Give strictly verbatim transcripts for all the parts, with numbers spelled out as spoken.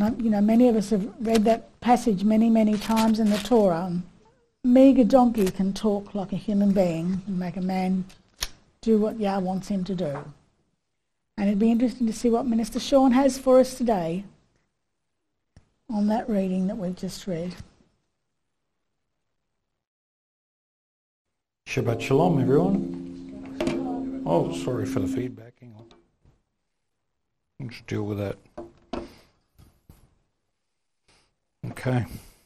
You know, many of us have read that passage many, many times in the Torah. Meager donkey can talk like a human being and make a man do what Yah wants him to do. And it'd be interesting to see what Minister Sean has for us today on that reading that we've just read. Shabbat Shalom, everyone. Oh, sorry for the feedback. Hang on. Let's deal with that. Okay.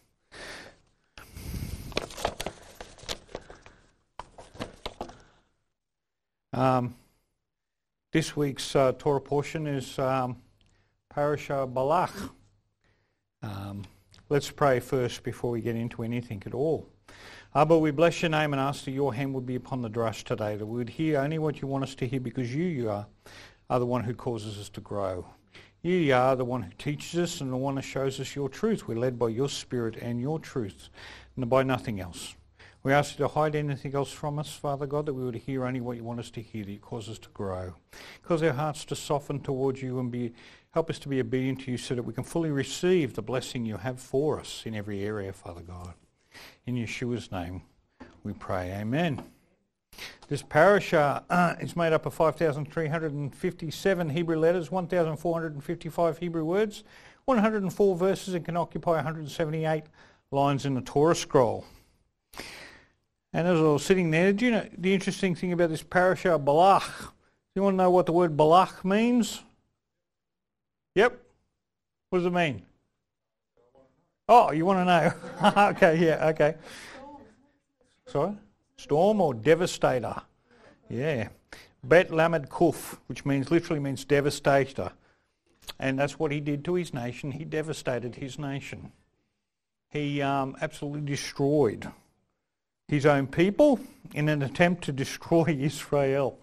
Um, this week's uh, Torah portion is um, Parashah Balak. Um, let's pray first before we get into anything at all. Abba, we bless your name and ask that your hand would be upon the drush today, that we would hear only what you want us to hear, because you, you are, are the one who causes us to grow. You, you are the one who teaches us and the one who shows us your truth. We're led by your Spirit and your truth, and by nothing else. We ask you to hide anything else from us, Father God, that we would hear only what you want us to hear, that you cause us to grow. Cause our hearts to soften towards you and be help us to be obedient to you so that we can fully receive the blessing you have for us in every area, Father God. In Yeshua's name we pray. Amen. This parasha uh, is made up of five thousand three hundred fifty-seven Hebrew letters, one thousand four hundred fifty-five Hebrew words, one hundred four verses, and can occupy one hundred seventy-eight lines in the Torah scroll. And as I was sitting there, do you know the interesting thing about this parasha, Balak? Do you want to know what the word Balak means? Yep. What does it mean? Oh, you want to know? Okay, yeah, okay. Sorry? Storm or devastator? Yeah. Bet Lamed Kuf, which means literally means devastator. And that's what he did to his nation. He devastated his nation. He um, absolutely destroyed his own people in an attempt to destroy Israel.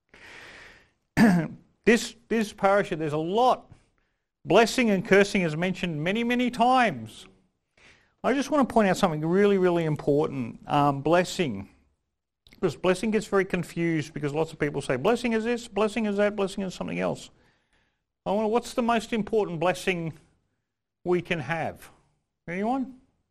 this this parasha, there's a lot. Blessing and cursing is mentioned many, many times. I just want to point out something really, really important. Um, blessing. Because blessing gets very confused because lots of people say, blessing is this, blessing is that, blessing is something else. I wonder, what's the most important blessing we can have? Anyone?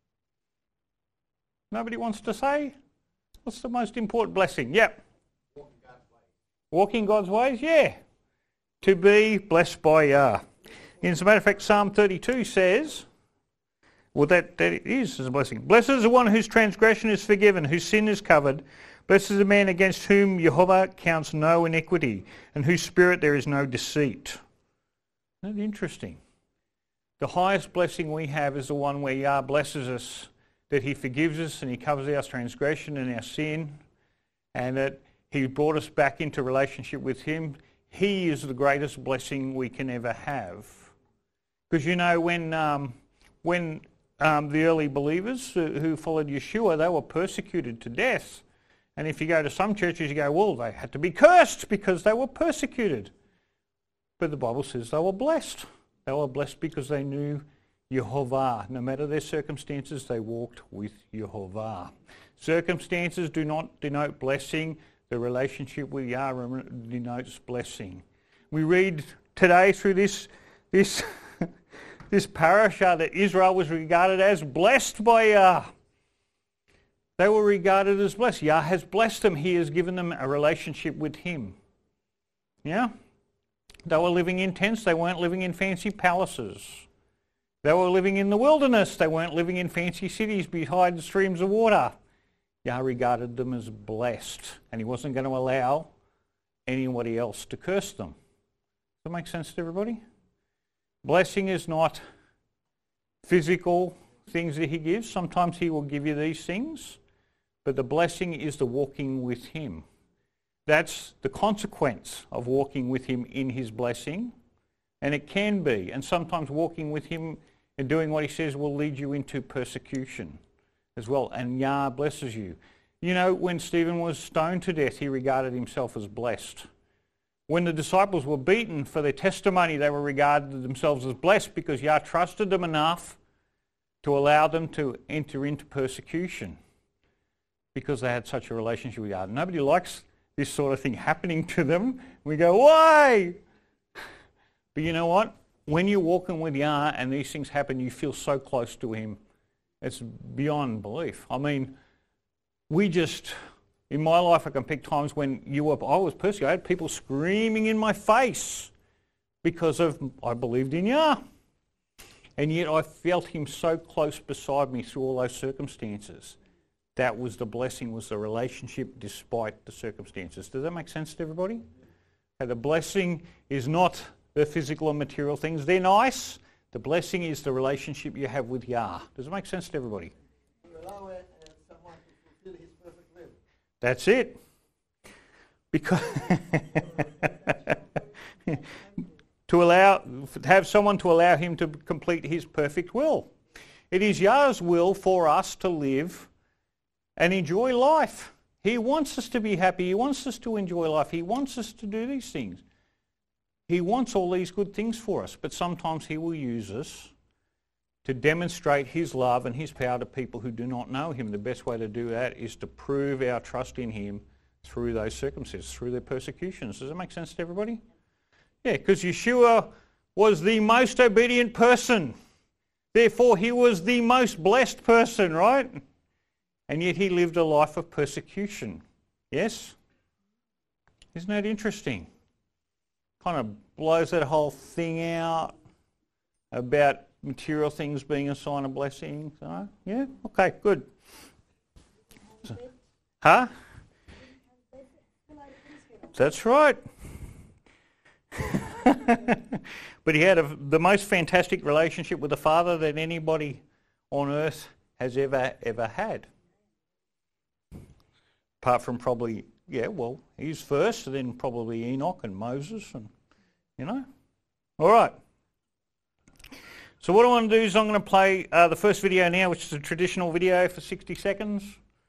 Nobody wants to say? What's the most important blessing? Yep. Walking God's ways. Walking God's ways? Yeah. To be blessed by Yah. As a matter of fact, Psalm thirty-two says, well, that, that it is a blessing. Blessed is the one whose transgression is forgiven, whose sin is covered. Blessed is the man against whom Jehovah counts no iniquity, and whose spirit there is no deceit. Isn't that interesting? The highest blessing we have is the one where Yah blesses us, that he forgives us and he covers our transgression and our sin, and that he brought us back into relationship with him. He is the greatest blessing we can ever have. Because you know, when um, when um, the early believers who followed Yeshua, they were persecuted to death. And if you go to some churches, you go, well, they had to be cursed because they were persecuted. But the Bible says they were blessed. They were blessed because they knew Yehovah. No matter their circumstances, they walked with Yehovah. Circumstances do not denote blessing. The relationship with Yah denotes blessing. We read today through this this this parasha that Israel was regarded as blessed by Yah. They were regarded as blessed. Yah has blessed them. He has given them a relationship with him. Yeah? They were living in tents. They weren't living in fancy palaces. They were living in the wilderness. They weren't living in fancy cities behind streams of water. Yah regarded them as blessed, and he wasn't going to allow anybody else to curse them. Does that make sense to everybody? Blessing is not physical things that he gives. Sometimes he will give you these things, but the blessing is the walking with him. That's the consequence of walking with him in his blessing, and it can be. And sometimes walking with him and doing what he says will lead you into persecution as well, and Yah blesses you. You know, when Stephen was stoned to death, he regarded himself as blessed. When the disciples were beaten for their testimony, they were regarded themselves as blessed because Yah trusted them enough to allow them to enter into persecution because they had such a relationship with Yah. Nobody likes this sort of thing happening to them. We go, why? But you know what? when you're walking with Yah and these things happen, you feel so close to him. It's beyond belief. I mean, we just, in my life I can pick times when you were, I was persecuted, I had people screaming in my face because of, I believed in Yah. And yet I felt him so close beside me through all those circumstances. That was the blessing, was the relationship despite the circumstances. Does that make sense to everybody? Okay, the blessing is not the physical and material things. They're nice. The blessing is the relationship you have with Yah. Does it make sense to everybody? You allow uh, someone to fulfill his perfect will. That's it. Because to allow, to have someone to allow him to complete his perfect will. It is Yah's will for us to live and enjoy life. He wants us to be happy. He wants us to enjoy life. He wants us to do these things. He wants all these good things for us, but sometimes he will use us to demonstrate his love and his power to people who do not know him. The best way to do that is to prove our trust in him through those circumstances, through their persecutions. Does that make sense to everybody? Yeah, because Yeshua was the most obedient person. Therefore, he was the most blessed person, right? And yet he lived a life of persecution. Yes? Isn't that interesting? Kind of blows that whole thing out about material things being a sign of blessing. So, yeah? Okay, good. So, huh? That's right. But he had a, the most fantastic relationship with the Father that anybody on earth has ever, ever had. Apart from probably, yeah, well, he's first, and then probably Enoch and Moses, and, you know. All right. So what I want to do is I'm going to play uh, the first video now, which is a traditional video for sixty seconds.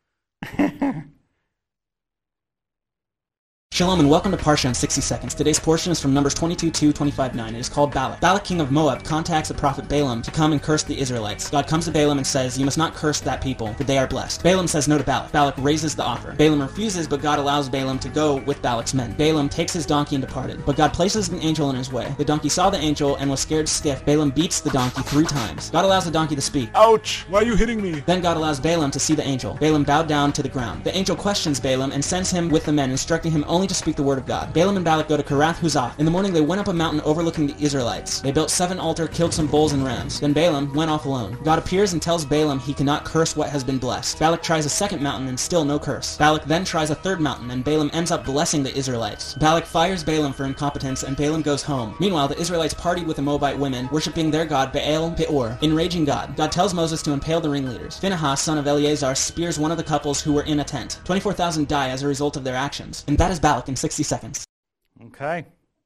Shalom and welcome to Parsha in sixty seconds. Today's portion is from Numbers twenty-two, two, twenty-five, nine. It is called Balak. Balak, king of Moab, contacts the prophet Balaam to come and curse the Israelites. God comes to Balaam and says, "You must not curse that people, for they are blessed." Balaam says no to Balak. Balak raises the offer. Balaam refuses, but God allows Balaam to go with Balak's men. Balaam takes his donkey and departed. But God places an angel in his way. The donkey saw the angel and was scared stiff. Balaam beats the donkey three times. God allows the donkey to speak. Ouch! Why are you hitting me? Then God allows Balaam to see the angel. Balaam bowed down to the ground. The angel questions Balaam and sends him with the men, instructing him only to speak the word of God. Balaam and Balak go to Karath Huzoth. In the morning they went up a mountain overlooking the Israelites. They built seven altars, killed some bulls and rams. Then Balaam went off alone. God appears and tells Balaam he cannot curse what has been blessed. Balak tries a second mountain and still no curse. Balak then tries a third mountain and Balaam ends up blessing the Israelites. Balak fires Balaam for incompetence and Balaam goes home. Meanwhile, the Israelites partied with the Moabite women, worshipping their god Baal Peor. Enraging God, God tells Moses to impale the ringleaders. Phinehas, son of Eleazar, spears one of the couples who were in a tent. twenty-four thousand die as a result of their actions. And that is Balak in sixty seconds. Okay.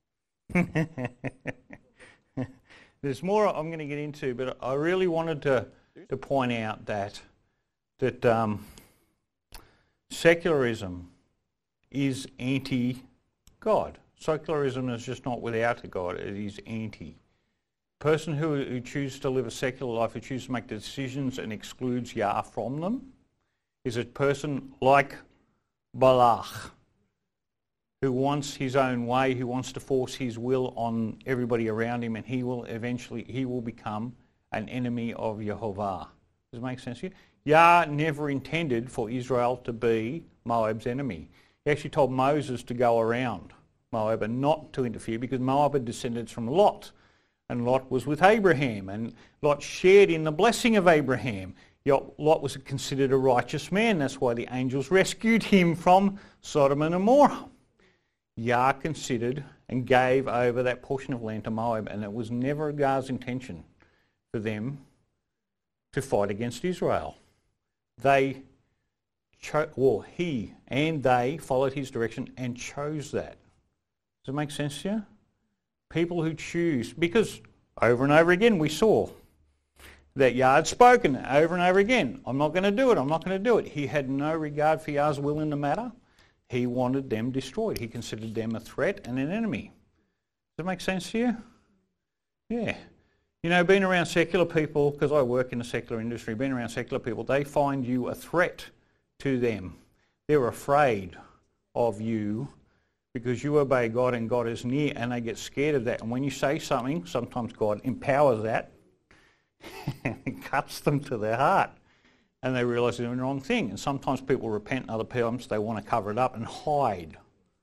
There's more I'm going to get into, but I really wanted to, to point out that that um, secularism is anti-God. Secularism is just not without a God, it is anti. A person who, who chooses to live a secular life, who chooses to make the decisions and excludes Yah from them, is a person like Balak, who wants his own way, who wants to force his will on everybody around him, and he will eventually, he will become an enemy of Yehovah. Does it make sense to you? Yah never intended for Israel to be Moab's enemy. He actually told Moses to go around Moab and not to interfere, because Moab had descended from Lot, and Lot was with Abraham, and Lot shared in the blessing of Abraham. Lot was considered a righteous man. That's why the angels rescued him from Sodom and Gomorrah. Yah considered and gave over that portion of land to Moab, and it was never God's intention for them to fight against Israel. They, cho- well, he and they followed his direction and chose that. Does it make sense to you? People who choose, because over and over again we saw that Yah had spoken over and over again. I'm not going to do it, I'm not going to do it. He had no regard for Yah's will in the matter. He wanted them destroyed. He considered them a threat and an enemy. Does that make sense to you? Yeah. You know, being around secular people, because I work in the secular industry, being around secular people, they find you a threat to them. They're afraid of you because you obey God and God is near, and they get scared of that. And when you say something, sometimes God empowers that and it cuts them to their heart, and they realise they're doing the wrong thing. And sometimes people repent, and other times they want to cover it up and hide,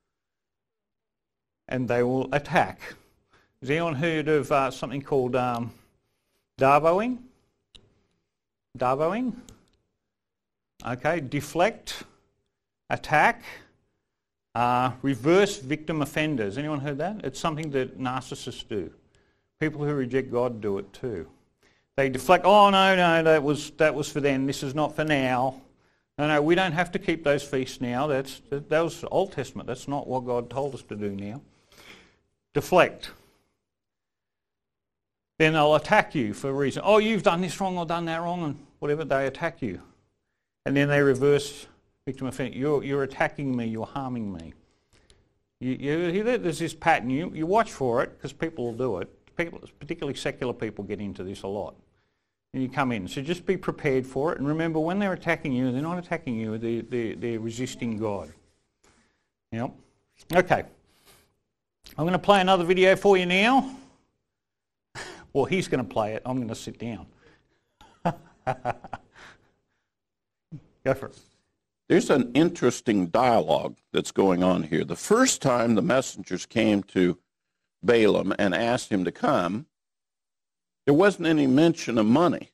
and they will attack. Has anyone heard of uh, something called um, Darboing? Darboing? Okay, deflect, attack, uh, reverse victim offenders. Anyone heard that? It's something that narcissists do. People who reject God do it too. They deflect, oh no, no, that was that was for them, this is not for now. No, no, we don't have to keep those feasts now. That's that, that was Old Testament. That's not what God told us to do now. Deflect. Then they'll attack you for a reason. Oh, you've done this wrong or done that wrong, and whatever, they attack you. And then they reverse victim offender. You're, you're attacking me, you're harming me. You, you, there's this pattern. You, you watch for it, because people will do it. People, particularly secular people, get into this a lot. And you come in. So just be prepared for it. And remember, when they're attacking you, they're not attacking you, they're, they're, they're resisting God. Yep. Okay. I'm going to play another video for you now. Well, he's going to play it. I'm going to sit down. Go for it. There's an interesting dialogue that's going on here. The first time the messengers came to Balaam and asked him to come, there wasn't any mention of money.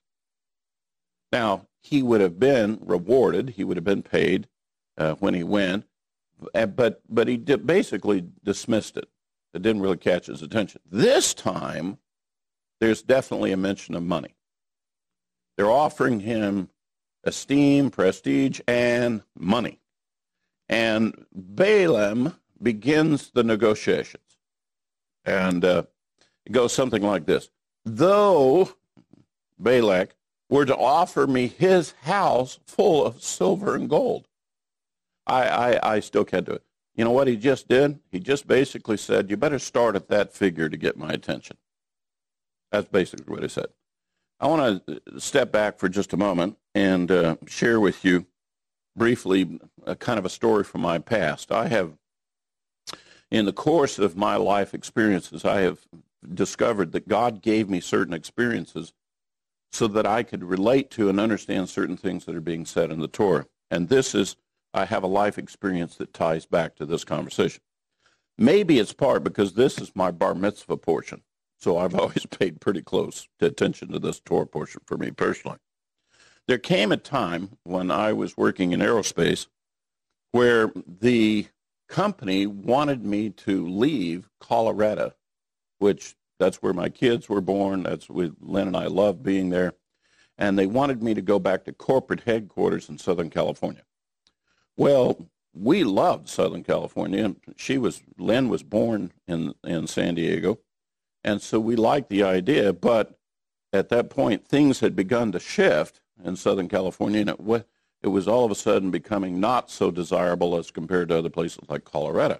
Now, he would have been rewarded. He would have been paid uh, when he went, but, but he did basically dismissed it. It didn't really catch his attention. This time, there's definitely a mention of money. They're offering him esteem, prestige, and money. And Balaam begins the negotiations. And uh, it goes something like this. Though Balak were to offer me his house full of silver and gold, I, I, I still can't do it. You know what he just did? He just basically said, you better start at that figure to get my attention. That's basically what he said. I want to step back for just a moment and uh, share with you briefly a kind of a story from my past. I have, in the course of my life experiences, I have discovered that God gave me certain experiences so that I could relate to and understand certain things that are being said in the Torah. And this is, I have a life experience that ties back to this conversation. Maybe it's part because this is my bar mitzvah portion. So I've always paid pretty close attention to this Torah portion for me personally. There came a time when I was working in aerospace where the company wanted me to leave Colorado, which that's where my kids were born. That's where Lynn and I loved being there. And they wanted me to go back to corporate headquarters in Southern California. Well, we loved Southern California. She was, Lynn was born in, in San Diego. And so we liked the idea, but at that point, things had begun to shift in Southern California, and it, w- it was all of a sudden becoming not so desirable as compared to other places like Colorado.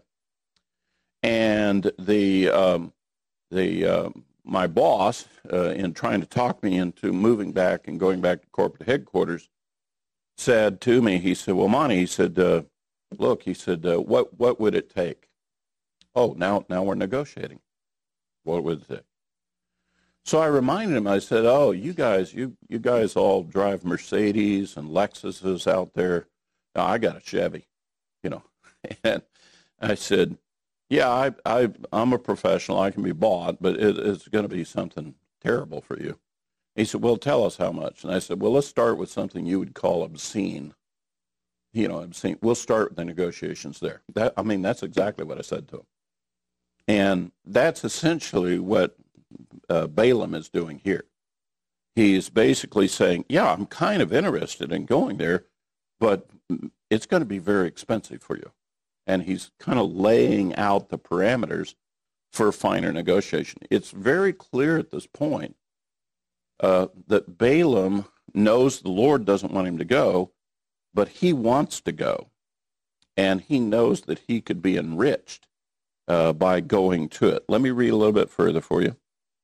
And the um, the uh, my boss, uh, in trying to talk me into moving back and going back to corporate headquarters, said to me, he said, well, Monty, he said, uh, look, he said, uh, what what would it take? Oh, now now we're negotiating. What would it take? So I reminded him, I said, oh, you guys, you you guys all drive Mercedes and Lexuses out there. Now, I got a Chevy, you know. And I said, yeah, I, I, I'm a professional. I can be bought, but it, it's going to be something terrible for you. He said, well, tell us how much. And I said, well, let's start with something you would call obscene. You know, obscene. We'll start the negotiations there. That, I mean, that's exactly what I said to him. And that's essentially what uh, Balaam is doing here. He's basically saying, yeah, I'm kind of interested in going there, but it's going to be very expensive for you. And he's kind of laying out the parameters for finer negotiation. It's very clear at this point uh, that Balaam knows the Lord doesn't want him to go, but he wants to go. And he knows that he could be enriched Uh, by going to it. Let me read a little bit further for you.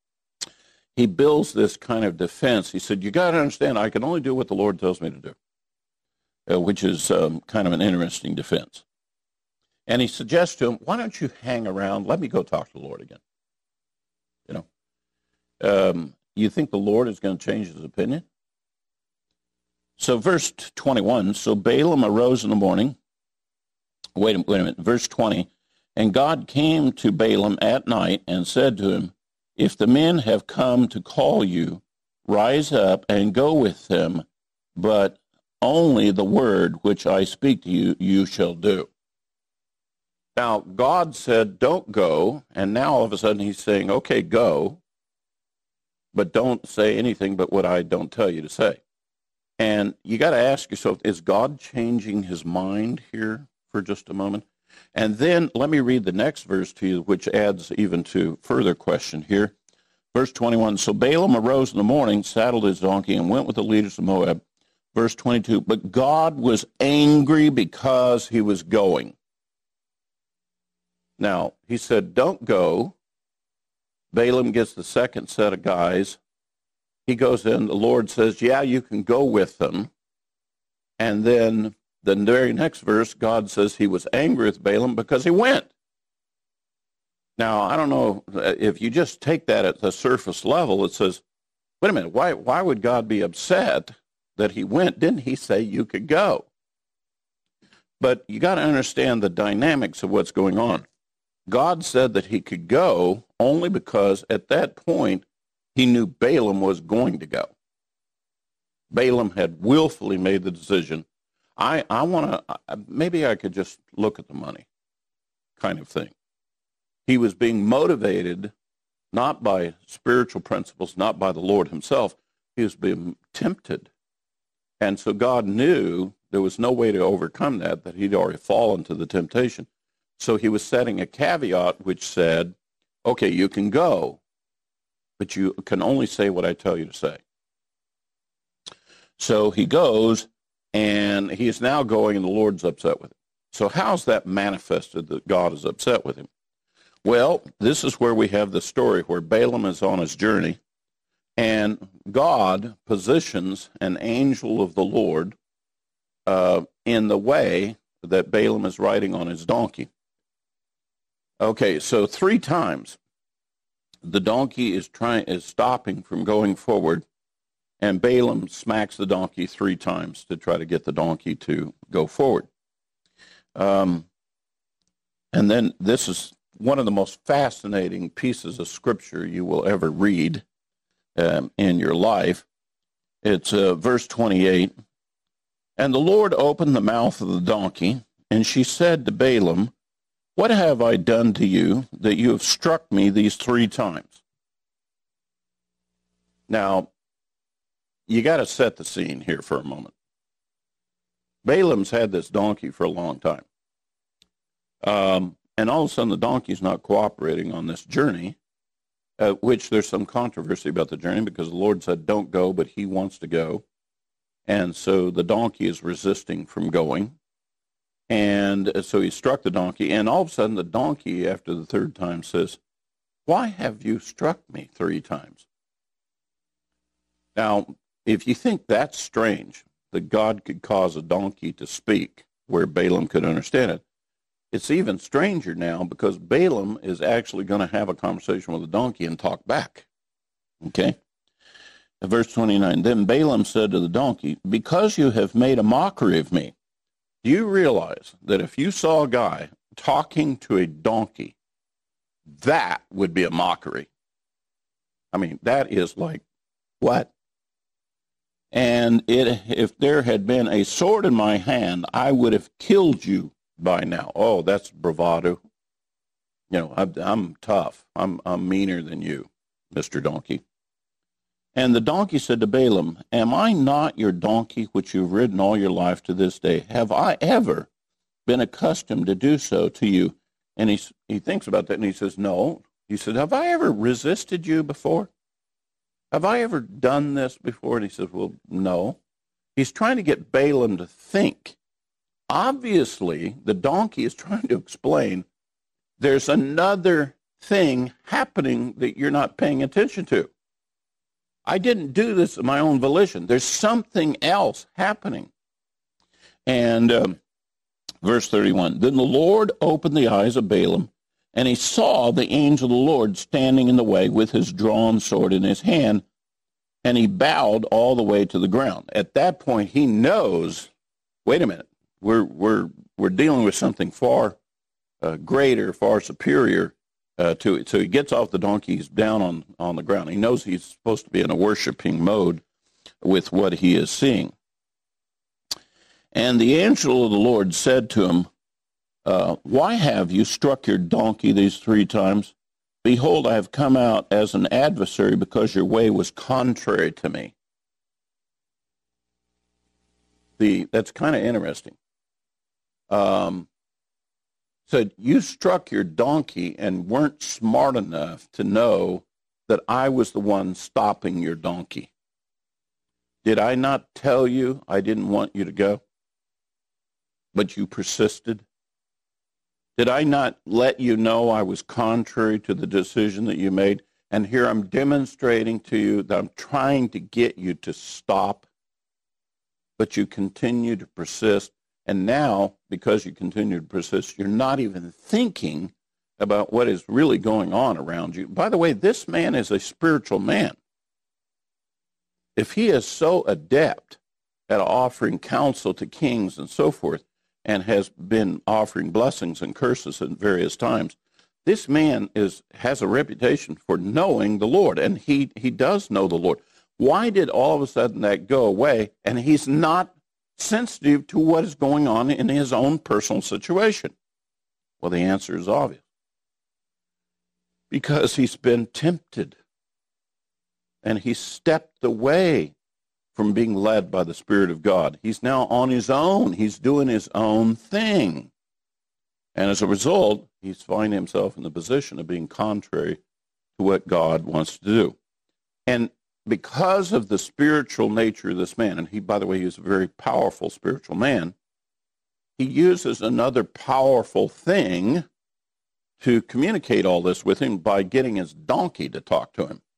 He builds this kind of defense. He said, you got to understand, I can only do what the Lord tells me to do, uh, which is um, kind of an interesting defense. And he suggests to him, why don't you hang around? Let me go talk to the Lord again. You know, um, you think the Lord is going to change his opinion? So verse twenty-one, so Balaam arose in the morning. Wait a, wait a minute, verse twenty. And God came to Balaam at night and said to him, if the men have come to call you, rise up and go with them, but only the word which I speak to you, you shall do. Now, God said, don't go, and now all of a sudden he's saying, okay, go, but don't say anything but what I don't tell you to say. And you got to ask yourself, is God changing his mind here for just a moment? And then let me read the next verse to you, which adds even to further question here. Verse twenty-one, so Balaam arose in the morning, saddled his donkey, and went with the leaders of Moab. Verse twenty-two, but God was angry because he was going. Now, he said, don't go. Balaam gets the second set of guys. He goes in. The Lord says, yeah, you can go with them. And then the very next verse, God says he was angry with Balaam because he went. Now, I don't know if you just take that at the surface level, it says, wait a minute, why, why would God be upset that he went? Didn't he say you could go? But you got to understand the dynamics of what's going on. God said that he could go only because at that point he knew Balaam was going to go. Balaam had willfully made the decision, I, I want to, maybe I could just look at the money kind of thing. He was being motivated not by spiritual principles, not by the Lord himself. He was being tempted. And so God knew there was no way to overcome that, that he'd already fallen to the temptation. So he was setting a caveat which said, okay, you can go, but you can only say what I tell you to say. So he goes, and he is now going, and the Lord's upset with him. So how's that manifested that God is upset with him? Well, this is where we have the story where Balaam is on his journey, and God positions an angel of the Lord uh, in the way that Balaam is riding on his donkey. Okay, so three times the donkey is trying is stopping from going forward, and Balaam smacks the donkey three times to try to get the donkey to go forward. Um, and then this is one of the most fascinating pieces of scripture you will ever read um, in your life. It's uh, verse twenty-eight. And the Lord opened the mouth of the donkey, and she said to Balaam, what have I done to you that you have struck me these three times? Now, you got to set the scene here for a moment. Balaam's had this donkey for a long time. Um, and all of a sudden the donkey's not cooperating on this journey, uh, which there's some controversy about the journey because the Lord said don't go, but he wants to go. And so the donkey is resisting from going. And so he struck the donkey, and all of a sudden the donkey, after the third time, says, why have you struck me three times? Now, if you think that's strange, that God could cause a donkey to speak where Balaam could understand it, it's even stranger now because Balaam is actually going to have a conversation with the donkey and talk back. Okay? Verse twenty-nine, then Balaam said to the donkey, because you have made a mockery of me, do you realize that if you saw a guy talking to a donkey, that would be a mockery? I mean, that is like, what? And it, if there had been a sword in my hand, I would have killed you by now. Oh, that's bravado. You know, I'm, I'm tough. I'm, I'm meaner than you, Mister Donkey. And the donkey said to Balaam, am I not your donkey which you've ridden all your life to this day? Have I ever been accustomed to do so to you? And he, he thinks about that and he says, no. He said, have I ever resisted you before? Have I ever done this before? And he says, well, no. He's trying to get Balaam to think. Obviously, the donkey is trying to explain there's another thing happening that you're not paying attention to. I didn't do this of my own volition. There's something else happening. And um, Verse thirty-one, then the Lord opened the eyes of Balaam, and he saw the angel of the Lord standing in the way with his drawn sword in his hand, and he bowed all the way to the ground. At that point, he knows, wait a minute, we're we're we're dealing with something far uh, greater, far superior uh, to it. So he gets off the donkey, he's down on, on the ground. He knows he's supposed to be in a worshiping mode with what he is seeing. And the angel of the Lord said to him, uh, why have you struck your donkey these three times? Behold, I have come out as an adversary because your way was contrary to me. The, that's kind of interesting. Um, said, you struck your donkey and weren't smart enough to know that I was the one stopping your donkey. Did I not tell you I didn't want you to go? But you persisted? Did I not let you know I was contrary to the decision that you made? And here I'm demonstrating to you that I'm trying to get you to stop, but you continue to persist. And now, because you continue to persist, you're not even thinking about what is really going on around you. By the way, this man is a spiritual man. If he is so adept at offering counsel to kings and so forth, and has been offering blessings and curses at various times, this man is has a reputation for knowing the Lord, and he, he does know the Lord. Why did all of a sudden that go away, and he's not sensitive to what is going on in his own personal situation? Well, the answer is obvious. Because he's been tempted, and he stepped away from being led by the Spirit of God. He's now on his own. He's doing his own thing. And as a result, he's finding himself in the position of being contrary to what God wants to do. And because of the spiritual nature of this man, and he, by the way, he's a very powerful spiritual man, he uses another powerful thing to communicate all this with him by getting his donkey to talk to him.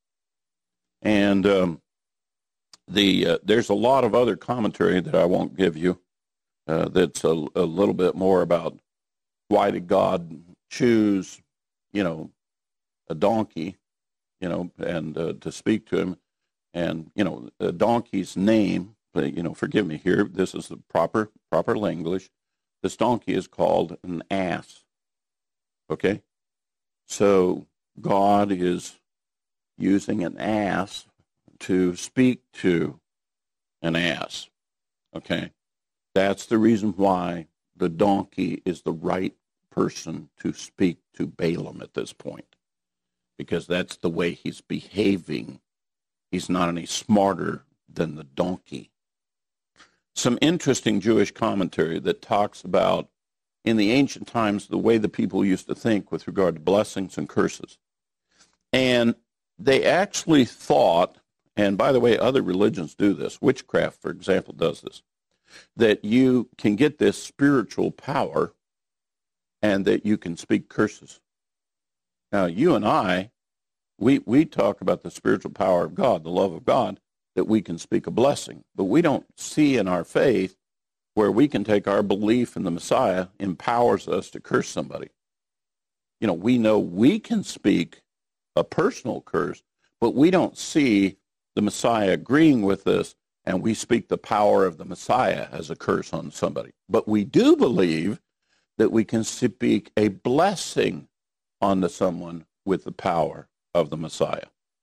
And um, The, uh, there's a lot of other commentary that I won't give you uh, that's a, a little bit more about why did God choose, you know, a donkey, you know, and uh, to speak to him. And, you know, a donkey's name, you know, forgive me here, this is the proper, proper language. This donkey is called an ass, okay? So God is using an ass to speak to an ass, okay? That's the reason why the donkey is the right person to speak to Balaam at this point, because that's the way he's behaving. He's not any smarter than the donkey. Some interesting Jewish commentary that talks about, in the ancient times, the way the people used to think with regard to blessings and curses. And they actually thought, and by the way, other religions do this. Witchcraft, for example, does this. That you can get this spiritual power and that you can speak curses. Now, you and I, we, we talk about the spiritual power of God, the love of God, that we can speak a blessing. But we don't see in our faith where we can take our belief in the Messiah empowers us to curse somebody. You know, we know we can speak a personal curse, but we don't see the Messiah agreeing with this, and we speak the power of the Messiah as a curse on somebody. But we do believe that we can speak a blessing onto someone with the power of the Messiah.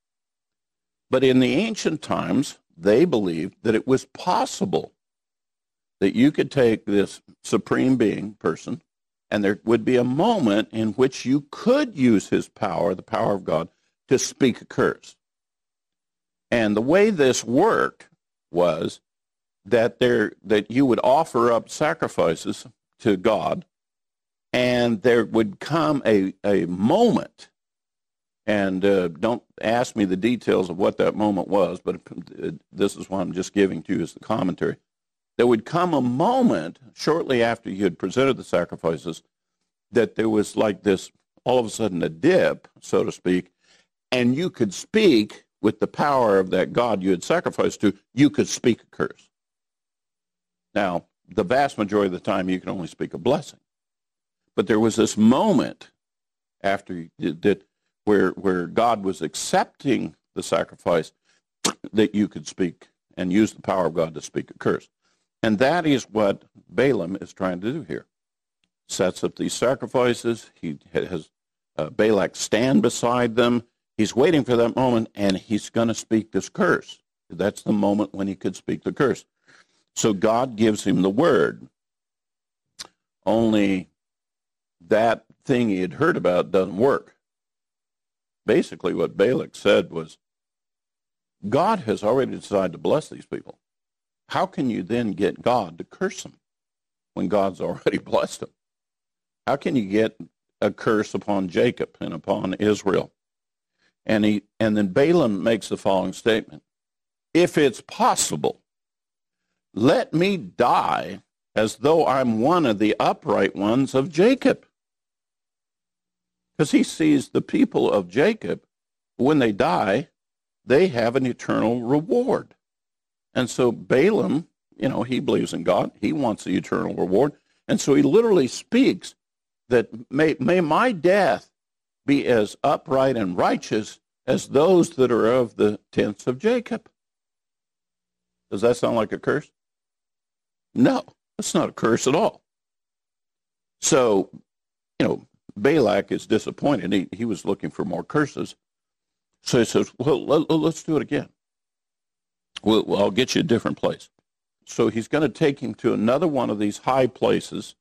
But in the ancient times, they believed that it was possible that you could take this supreme being person, and there would be a moment in which you could use his power, the power of God, to speak a curse. And the way this worked was that there that you would offer up sacrifices to God, and there would come a, a moment, and uh, don't ask me the details of what that moment was, but this is what I'm just giving to you as the commentary. There would come a moment shortly after you had presented the sacrifices that there was like this, all of a sudden a dip, so to speak, and you could speak with the power of that God you had sacrificed to, you could speak a curse. Now, the vast majority of the time you can only speak a blessing. But there was this moment after you did that where, where God was accepting the sacrifice that you could speak and use the power of God to speak a curse. And that is what Balaam is trying to do here. Sets up these sacrifices. He has uh, Balak stand beside them. He's waiting for that moment, and he's going to speak this curse. That's the moment when he could speak the curse. So God gives him the word. Only that thing he had heard about doesn't work. Basically, what Balak said was, God has already decided to bless these people. How can you then get God to curse them when God's already blessed them? How can you get a curse upon Jacob and upon Israel? And he and then Balaam makes the following statement. If it's possible, let me die as though I'm one of the upright ones of Jacob. Because he sees the people of Jacob, when they die, they have an eternal reward. And so Balaam, you know, he believes in God. He wants the eternal reward. And so he literally speaks that may, may my death be as upright and righteous as those that are of the tents of Jacob. Does that sound like a curse? No, it's not a curse at all. So, you know, Balak is disappointed. He, he was looking for more curses. So he says, well, let, let's do it again. Well, well, I'll get you a different place. So he's going to take him to another one of these high places.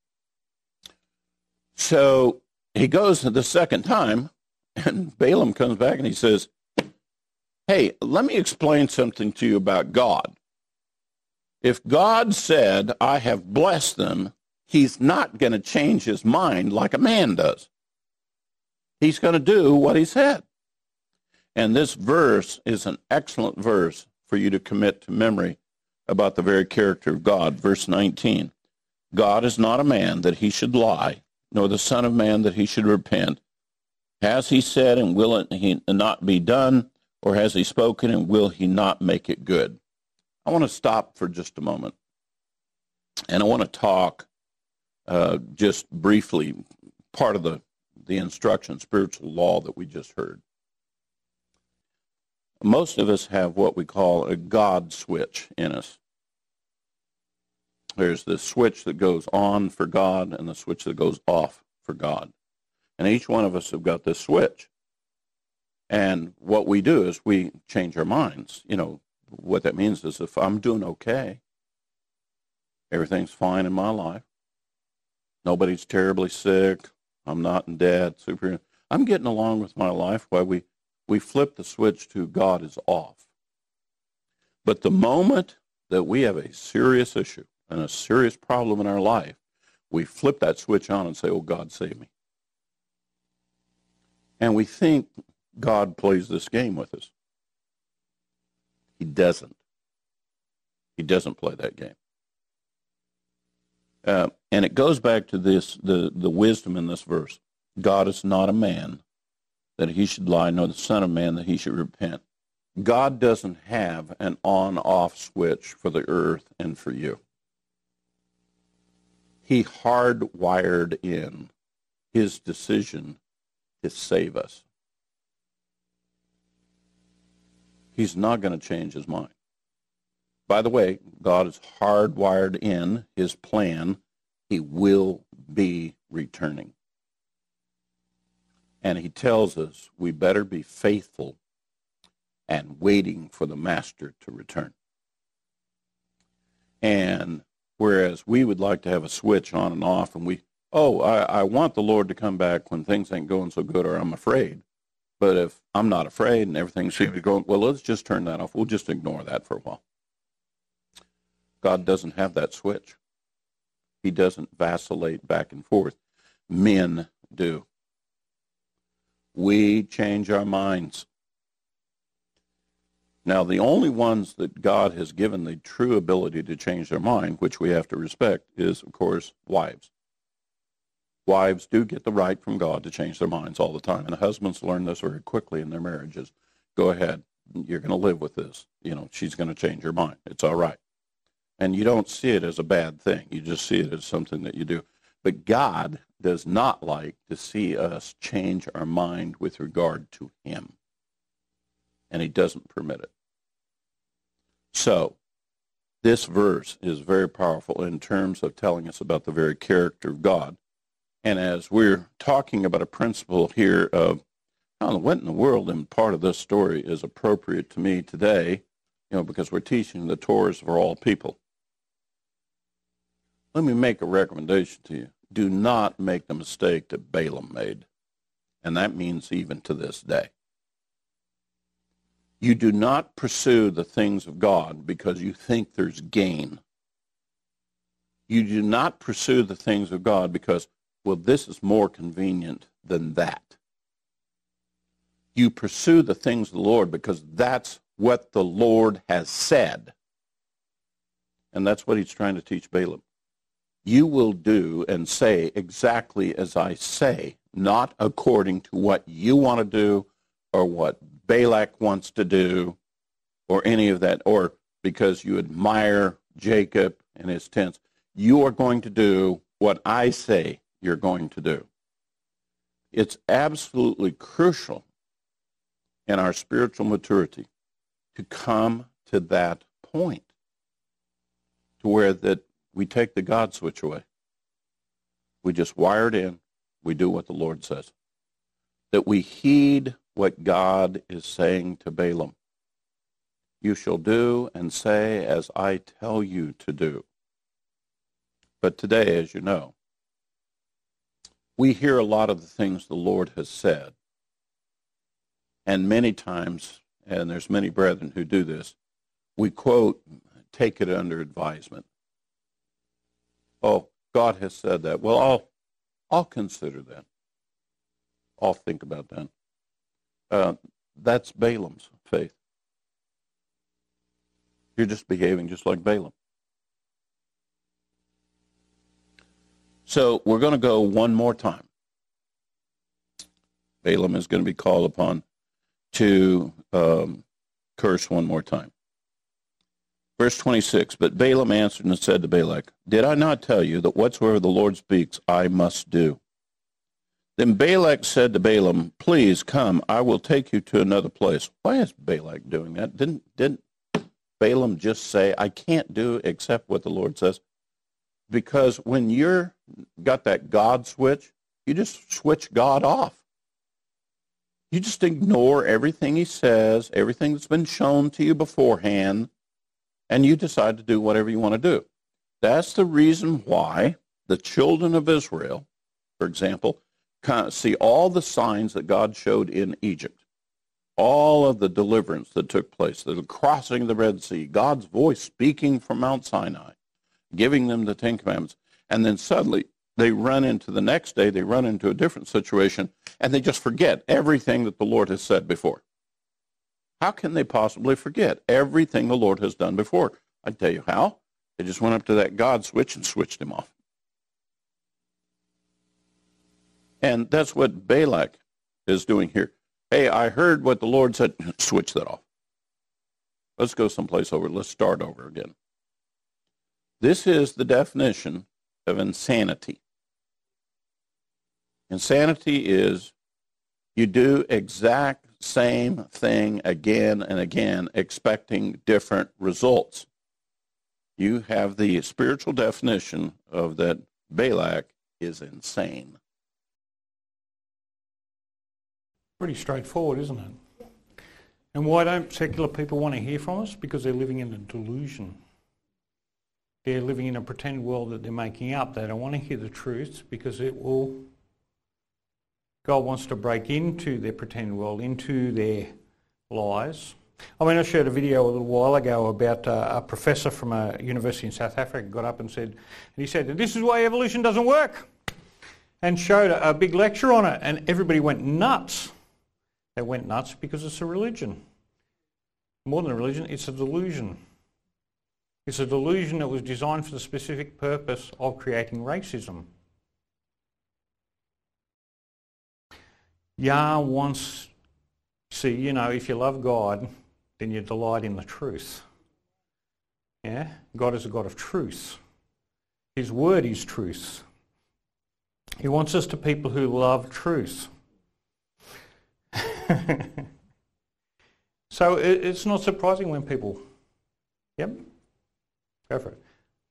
So he goes the second time, and Balaam comes back and he says, hey, let me explain something to you about God. If God said, I have blessed them, he's not going to change his mind like a man does. He's going to do what he said. And this verse is an excellent verse for you to commit to memory about the very character of God. Verse nineteen, God is not a man that he should lie, nor the son of man that he should repent. Has he said, and will it he not be done? Or has he spoken, and will he not make it good? I want to stop for just a moment, and I want to talk uh, just briefly part of the, the instruction, spiritual law that we just heard. Most of us have what we call a God switch in us. There's the switch that goes on for God and the switch that goes off for God. And each one of us have got this switch. And what we do is we change our minds. You know, what that means is if I'm doing okay, everything's fine in my life, nobody's terribly sick, I'm not in debt, super, I'm getting along with my life, while we we flip the switch to God is off. But the moment that we have a serious issue and a serious problem in our life, we flip that switch on and say, oh, God, save me. And we think God plays this game with us. He doesn't. He doesn't play that game. Uh, and it goes back to this, the, the wisdom in this verse. God is not a man that he should lie, nor the son of man that he should repent. God doesn't have an on-off switch for the earth and for you. He hardwired in his decision to save us. He's not going to change his mind. By the way, God is hardwired in his plan. He will be returning. And he tells us we better be faithful and waiting for the master to return. And whereas we would like to have a switch on and off, and we, oh, I, I want the Lord to come back when things ain't going so good, or I'm afraid. But if I'm not afraid and everything seems to be going, well, let's just turn that off. We'll just ignore that for a while. God doesn't have that switch. He doesn't vacillate back and forth. Men do. We change our minds. Now, the only ones that God has given the true ability to change their mind, which we have to respect, is, of course, wives. Wives do get the right from God to change their minds all the time, and husbands learn this very quickly in their marriages. Go ahead. You're going to live with this. You know, she's going to change her mind. It's all right. And you don't see it as a bad thing. You just see it as something that you do. But God does not like to see us change our mind with regard to him. And he doesn't permit it. So, this verse is very powerful in terms of telling us about the very character of God. And as we're talking about a principle here of how what in the world in part of this story is appropriate to me today, you know, because we're teaching the Torah for all people. Let me make a recommendation to you. Do not make the mistake that Balaam made. And that means even to this day. You do not pursue the things of God because you think there's gain. You do not pursue the things of God because, well, this is more convenient than that. You pursue the things of the Lord because that's what the Lord has said. And that's what he's trying to teach Balaam. You will do and say exactly as I say, not according to what you want to do or what Balak wants to do or any of that, or because you admire Jacob and his tents. You are going to do what I say you're going to do. It's absolutely crucial in our spiritual maturity to come to that point, to where that we take the God switch away. We just wire it in. We do what the Lord says. That we heed what God is saying to Balaam. You shall do and say as I tell you to do. But today, as you know, we hear a lot of the things the Lord has said. And many times, and there's many brethren who do this, we quote, take it under advisement. Oh, God has said that. Well, I'll, I'll consider that. I'll think about that. Uh, that's Balaam's faith. You're just behaving just like Balaam. So we're going to go one more time. Balaam is going to be called upon to um, curse one more time. Verse twenty-six, but Balaam answered and said to Balak, did I not tell you that whatsoever the Lord speaks, I must do? Then Balak said to Balaam, please come, I will take you to another place. Why is Balak doing that? Didn't, didn't Balaam just say, I can't do except what the Lord says? Because when you're got that God switch, you just switch God off. You just ignore everything he says, everything that's been shown to you beforehand, and you decide to do whatever you want to do. That's the reason why the children of Israel, for example, see all the signs that God showed in Egypt, all of the deliverance that took place, the crossing of the Red Sea, God's voice speaking from Mount Sinai, giving them the Ten Commandments, and then suddenly they run into the next day, they run into a different situation, and they just forget everything that the Lord has said before. How can they possibly forget everything the Lord has done before? I tell you how. They just went up to that God switch and switched him off. And that's what Balak is doing here. Hey, I heard what the Lord said. Switch that off. Let's go someplace over. Let's start over again. This is the definition of insanity. Insanity is you do exact same thing again and again, expecting different results. You have the spiritual definition of that Balak is insane. Pretty straightforward, isn't it? And why don't secular people want to hear from us? Because they're living in a delusion. They're living in a pretend world that they're making up. They don't want to hear the truth because it will... God wants to break into their pretend world, into their lies. I mean, I shared a video a little while ago about uh, a professor from a university in South Africa got up and said, and he said, this is why evolution doesn't work, and showed a, a big lecture on it, and everybody went nuts. They went nuts because it's a religion. More than a religion, it's a delusion. It's a delusion that was designed for the specific purpose of creating racism. Yah wants, see, you know, if you love God, then you delight in the truth. Yeah, God is a God of truth. His word is truth. He wants us to people who love truth. So it, it's not surprising when people... Yep, go for it.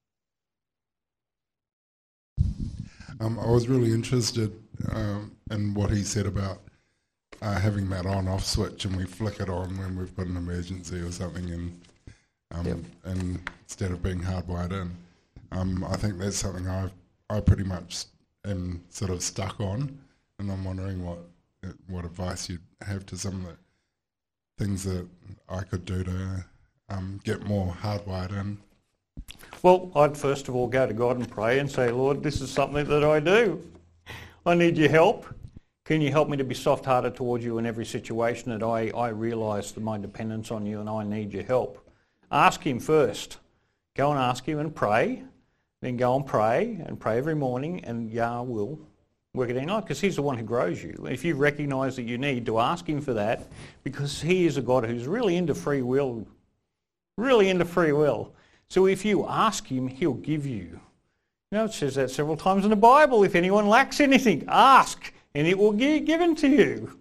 Um, I was really interested um, in what he said about uh, having that on-off switch, and we flick it on when we've got an emergency or something, and um, Yep. and instead of being hardwired in. Um, I think that's something I I pretty much am sort of stuck on, and I'm wondering what what advice you'd have to some of the things that I could do to um, get more hardwired in. Well, I'd first of all go to God and pray and say, Lord, this is something that I do. I need your help. Can you help me to be soft-hearted towards you in every situation that I, I realise my dependence on you and I need your help? Ask him first. Go and ask him and pray. Then go and pray and pray every morning, and Yah will work it in out, because he's the one who grows you. If you recognise that you need to ask him for that, because he is a God who's really into free will, really into free will. So if you ask him, he'll give you. You know, it says that several times in the Bible. If anyone lacks anything, ask, and it will be given to you.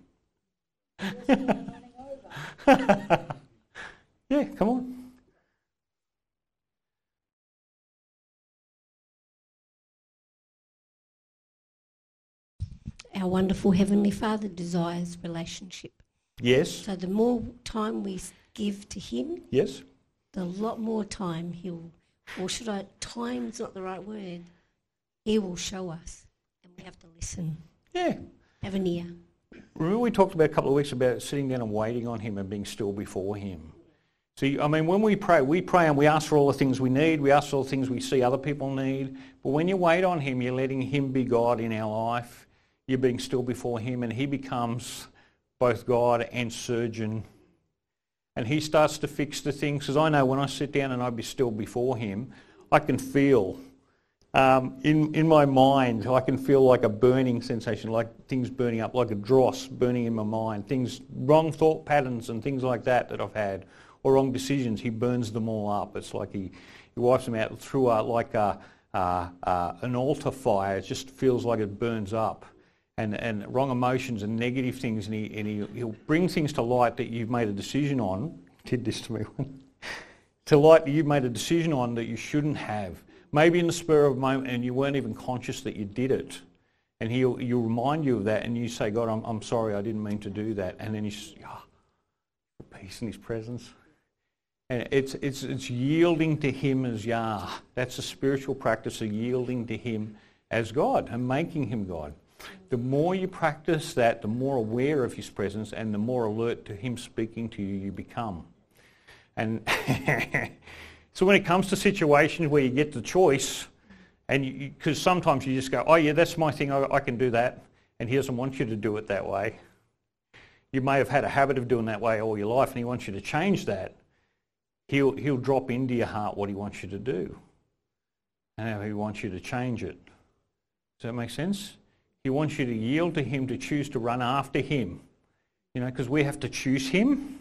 Yeah, come on. Our wonderful Heavenly Father desires relationship. Yes. So the more time we give to him, Yes. the lot more time he'll, or should I, time's not the right word, he will show us, and we have to listen. Yeah. Have an ear. Remember we talked about a couple of weeks about sitting down and waiting on him and being still before him. See, I mean, when we pray, we pray and we ask for all the things we need, we ask for all the things we see other people need, but when you wait on him, you're letting him be God in our life. You're being still before him, and he becomes both God and surgeon. And he starts to fix the things, because I know when I sit down and I be still before him, I can feel um, in, in my mind, I can feel like a burning sensation, like things burning up, like a dross burning in my mind, things, wrong thought patterns and things like that that I've had, or wrong decisions. He burns them all up. It's like he, he wipes them out through a, like a, uh, uh, an altar fire. It just feels like it burns up. And, and wrong emotions and negative things, and, he, and he, he'll bring things to light that you've made a decision on. Did this to me. To light that you've made a decision on that you shouldn't have. Maybe in the spur of a moment, and you weren't even conscious that you did it. And he'll, he'll remind you of that, and you say, God, I'm, I'm sorry, I didn't mean to do that. And then he's, oh, peace in his presence. And it's, it's, it's yielding to him as Yah. That's a spiritual practice of yielding to him as God and making him God. The more you practice that, the more aware of his presence and the more alert to him speaking to you you become. And so when it comes to situations where you get the choice, and because sometimes you just go, oh yeah, that's my thing, I, I can do that, and he doesn't want you to do it that way. You may have had a habit of doing that way all your life, and he wants you to change that. He'll, he'll drop into your heart what he wants you to do, and how he wants you to change it. Does that make sense? He wants you to yield to him, to choose to run after him. You know, because we have to choose him.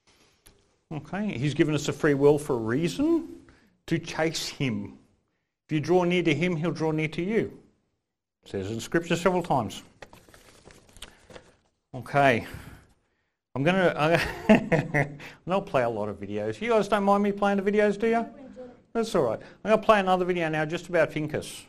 Okay, he's given us a free will for a reason, to chase him. If you draw near to him, he'll draw near to you. It says in Scripture several times. Okay, I'm going to I'll play a lot of videos. You guys don't mind me playing the videos, do you? That's all right. I'm going to play another video now just about Finkus.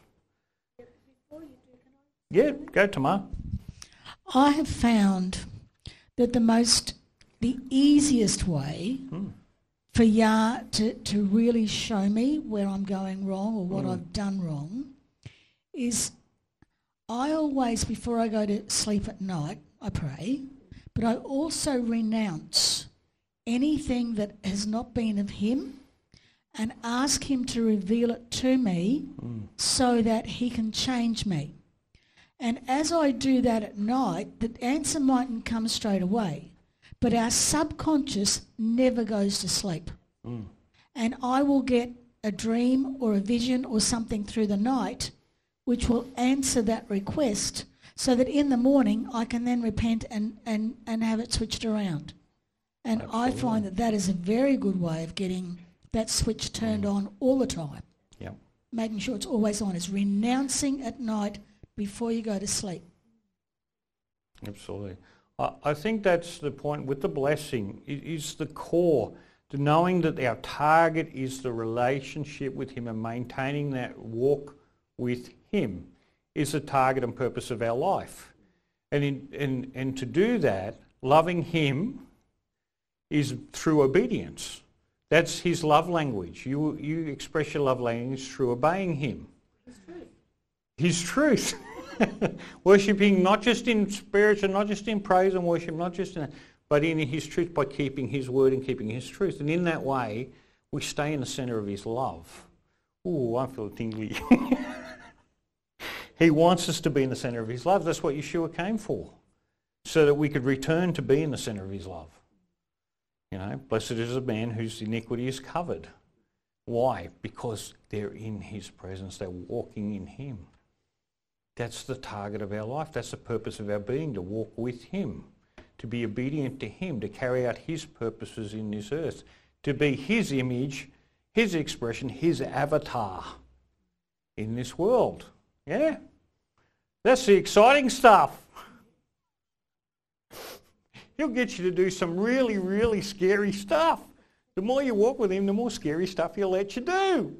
Yeah, go Tamar. I have found that the most, the easiest way mm. for Yah to, to really show me where I'm going wrong or what mm. I've done wrong is I always, before I go to sleep at night, I pray, but I also renounce anything that has not been of him and ask him to reveal it to me mm. so that he can change me. And as I do that at night, the answer mightn't come straight away, but our subconscious never goes to sleep. Mm. And I will get a dream or a vision or something through the night which will answer that request so that in the morning I can then repent and, and, and have it switched around. And Absolutely. I find that that is a very good way of getting that switch turned on all the time. Yeah. Making sure it's always on. It's renouncing at night before you go to sleep. Absolutely. I, I think that's the point with the blessing. It is the core, to knowing that our target is the relationship with him and maintaining that walk with him is the target and purpose of our life. And, in, and, and to do that, loving him is through obedience. That's his love language. You, you express your love language through obeying him. His truth. His truth. Worshipping not just in spirit and not just in praise and worship, not just in, but in his truth by keeping his word and keeping his truth. And in that way, we stay in the centre of his love. Ooh, I feel tingly. He wants us to be in the centre of his love. That's what Yeshua came for, so that we could return to be in the centre of his love. You know, blessed is the man whose iniquity is covered. Why? Because they're in his presence. They're walking in him. That's the target of our life. That's the purpose of our being, to walk with him, to be obedient to him, to carry out his purposes in this earth, to be his image, his expression, his avatar in this world. Yeah? That's the exciting stuff. He'll get you to do some really, really scary stuff. The more you walk with him, the more scary stuff he'll let you do.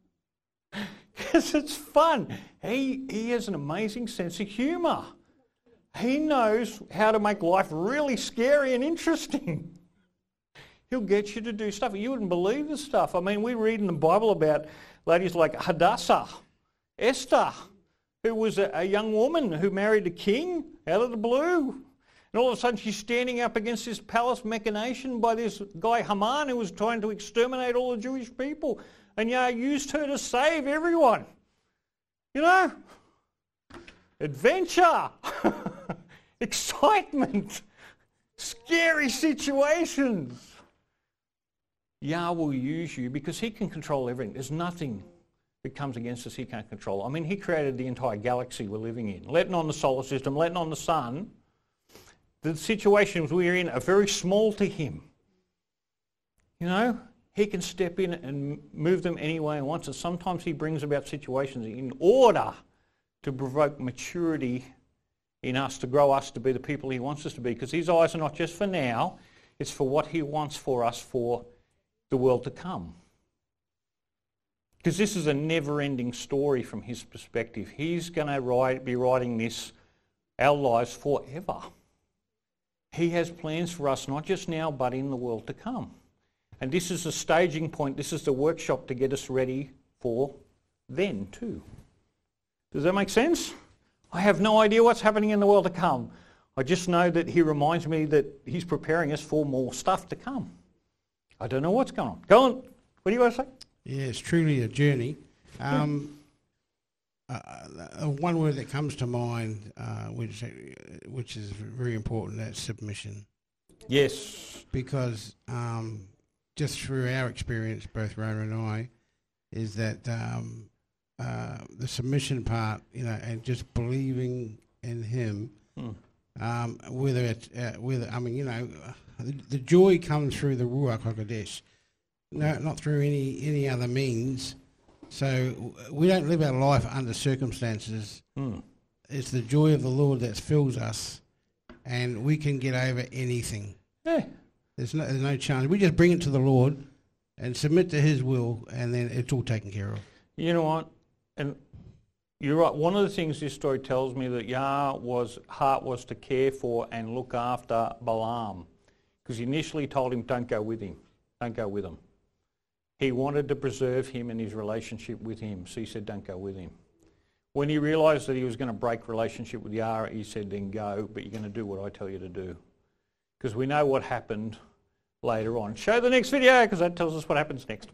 Because it's fun. He, he has an amazing sense of humour. He knows how to make life really scary and interesting. He'll get you to do stuff. You wouldn't believe the stuff. I mean, we read in the Bible about ladies like Hadassah, Esther, who was a, a young woman who married a king out of the blue. And all of a sudden she's standing up against this palace machination by this guy Haman, who was trying to exterminate all the Jewish people. And Yah used her to save everyone. You know? Adventure. Excitement. Scary situations. Yah will use you because he can control everything. There's nothing that comes against us he can't control. I mean, he created the entire galaxy we're living in, letting on the solar system, letting on the sun. The situations we're in are very small to him. You know, he can step in and move them any way he wants. And sometimes he brings about situations in order to provoke maturity in us, to grow us to be the people he wants us to be. Because his eyes are not just for now, it's for what he wants for us for the world to come. Because this is a never-ending story from his perspective. He's going to write, be writing this, our lives, forever. He has plans for us, not just now, but in the world to come. And this is the staging point. This is the workshop to get us ready for then too. Does that make sense? I have no idea what's happening in the world to come. I just know that he reminds me that he's preparing us for more stuff to come. I don't know what's going on. Go on. What do you want to say? Yeah, it's truly a journey. Um, uh, uh, one word that comes to mind, uh, which which is very important, that's submission. Yes. Because um, just through our experience, both Rona and I, is that um, uh, the submission part, you know, and just believing in him, hmm. um, whether it's, uh, whether, I mean, you know, the, the joy comes through the Ruach HaKodesh. No, not through any, any other means. So we don't live our life under circumstances. Mm. It's the joy of the Lord that fills us, and we can get over anything. Yeah. There's no, there's no challenge. We just bring it to the Lord and submit to his will, and then it's all taken care of. You know what? And you're right. One of the things this story tells me that Yah was heart was to care for and look after Balaam, because he initially told him, don't go with him. Don't go with him. He wanted to preserve him and his relationship with him, so he said, don't go with him. When he realised that he was going to break relationship with Yah, he said, then go, but you're going to do what I tell you to do. Because we know what happened later on. Show the next video, because that tells us what happens next.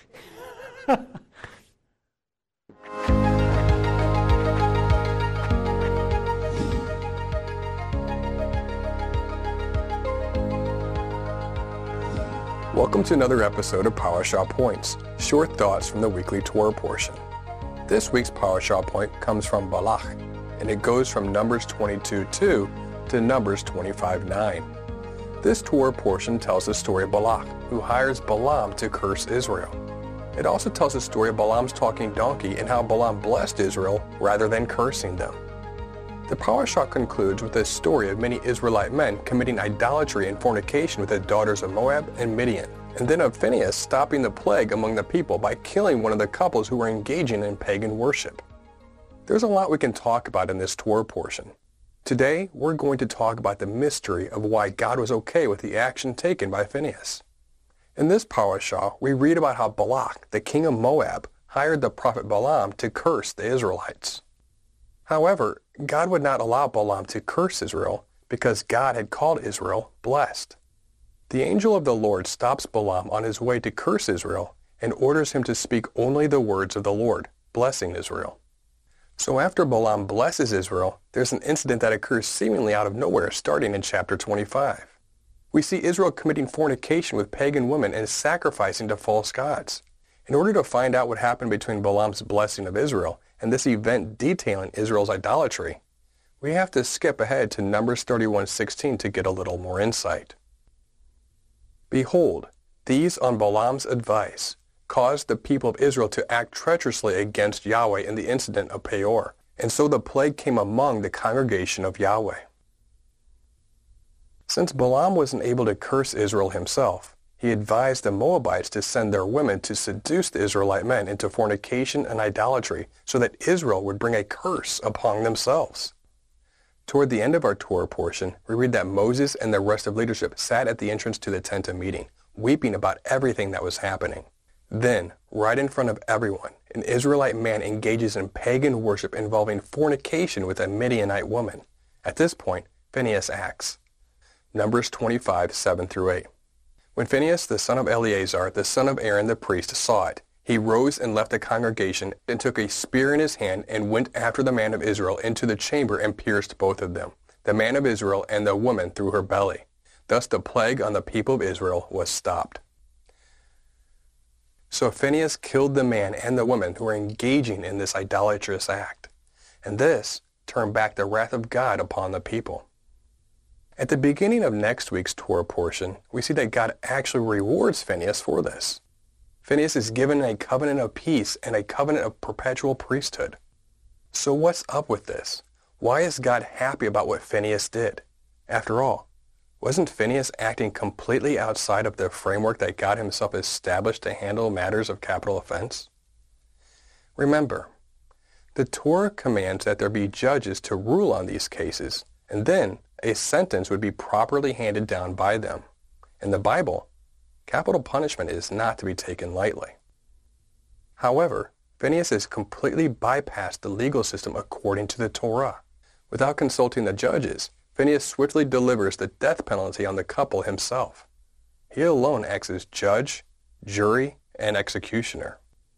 Welcome to another episode of Parashah Points, short thoughts from the weekly Torah portion. This week's Parashah point comes from Balak, and it goes from Numbers twenty-two two to Numbers twenty-five nine. This Torah portion tells the story of Balak, who hires Balaam to curse Israel. It also tells the story of Balaam's talking donkey and how Balaam blessed Israel rather than cursing them. The parashah concludes with a story of many Israelite men committing idolatry and fornication with the daughters of Moab and Midian, and then of Phinehas stopping the plague among the people by killing one of the couples who were engaging in pagan worship. There's a lot we can talk about in this Torah portion. Today, we're going to talk about the mystery of why God was okay with the action taken by Phinehas. In this parashah, we read about how Balak, the king of Moab, hired the prophet Balaam to curse the Israelites. However, God would not allow Balaam to curse Israel because God had called Israel blessed. The angel of the Lord stops Balaam on his way to curse Israel and orders him to speak only the words of the Lord, blessing Israel. So after Balaam blesses Israel, there's an incident that occurs seemingly out of nowhere starting in chapter twenty-five. We see Israel committing fornication with pagan women and sacrificing to false gods. In order to find out what happened between Balaam's blessing of Israel and this event detailing Israel's idolatry, we have to skip ahead to Numbers thirty-one sixteen to get a little more insight. Behold, these on Balaam's advice caused the people of Israel to act treacherously against Yahweh in the incident of Peor, and so the plague came among the congregation of Yahweh. Since Balaam wasn't able to curse Israel himself, he advised the Moabites to send their women to seduce the Israelite men into fornication and idolatry so that Israel would bring a curse upon themselves. Toward the end of our Torah portion, we read that Moses and the rest of leadership sat at the entrance to the tent of meeting, weeping about everything that was happening. Then, right in front of everyone, an Israelite man engages in pagan worship involving fornication with a Midianite woman. At this point, Phinehas acts. Numbers twenty-five, seven through eight. When Phinehas, the son of Eleazar, the son of Aaron the priest, saw it, he rose and left the congregation and took a spear in his hand and went after the man of Israel into the chamber and pierced both of them, the man of Israel and the woman through her belly. Thus the plague on the people of Israel was stopped. So Phinehas killed the man and the woman who were engaging in this idolatrous act, and this turned back the wrath of God upon the people. At the beginning of next week's Torah portion, we see that God actually rewards Phinehas for this. Phinehas is given a covenant of peace and a covenant of perpetual priesthood. So what's up with this? Why is God happy about what Phinehas did? After all, wasn't Phinehas acting completely outside of the framework that God himself established to handle matters of capital offense? Remember, the Torah commands that there be judges to rule on these cases, and then a sentence would be properly handed down by them. In the Bible, capital punishment is not to be taken lightly. However, Phinehas has completely bypassed the legal system according to the Torah. Without consulting the judges, Phinehas swiftly delivers the death penalty on the couple himself. He alone acts as judge, jury, and executioner.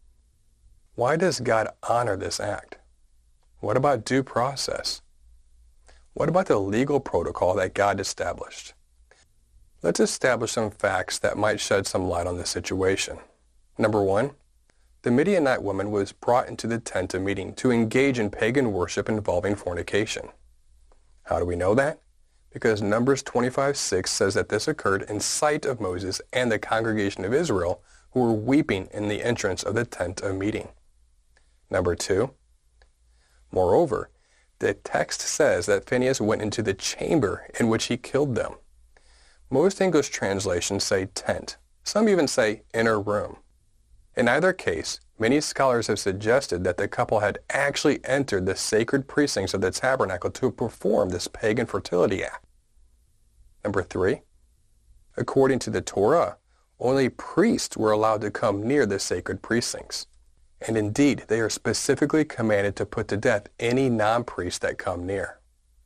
Why does God honor this act? What about due process? What about the legal protocol that God established? Let's establish some facts that might shed some light on this situation. Number one, the Midianite woman was brought into the tent of meeting to engage in pagan worship involving fornication. How do we know that? Because Numbers twenty-five six says that this occurred in sight of Moses and the congregation of Israel, who were weeping in the entrance of the tent of meeting. Number two, moreover, the text says that Phinehas went into the chamber in which he killed them. Most English translations say tent. Some even say inner room. In either case, many scholars have suggested that the couple had actually entered the sacred precincts of the tabernacle to perform this pagan fertility act. Number three, according to the Torah, only priests were allowed to come near the sacred precincts. And indeed, they are specifically commanded to put to death any non-priests that come near.